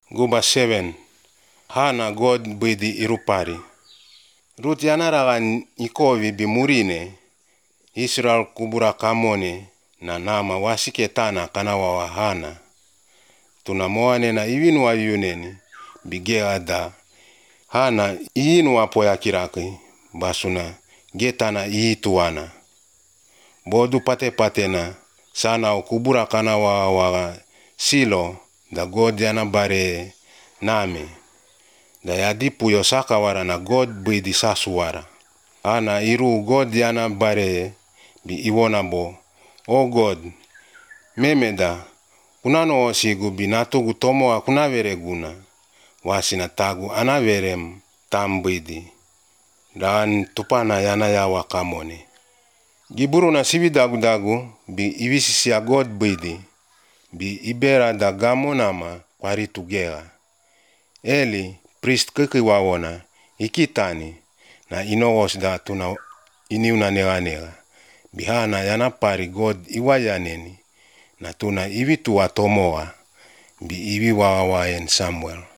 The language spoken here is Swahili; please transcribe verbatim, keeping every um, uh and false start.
Guba seven. Hana God bidi irupari. Rut yanaragan ikovi bimurine. Israel kubura kamone na nama wasike tana kanawawa Hana. Tunamoane na iwinwa yuneni bigeada. Hana iinwa poya kiraki basuna getana iituana. Bodu pate patena sana ukubura kanawawa Silo da God yana bare name. Da yadipu yosaka wara na God bidi sasuwara. Hana iru God yana bare bi iwonabo. O God, memeda kunano osigu binatugu tomoa kunavere guna. Wasina tagu anaverem tambidi. Dan tupana yana yawa kamone. Giburu na sivi dagu dagu bi iwisisia God bidi. Bi ibera da gamo nama kwari tugera. Eli priest kiki wawona ikitani na inogos da tuna iniuna nega nega. Bihana yana pari God iwayaneni na tuna iwi tuwa tomoa bi iwi wawayen Samuel.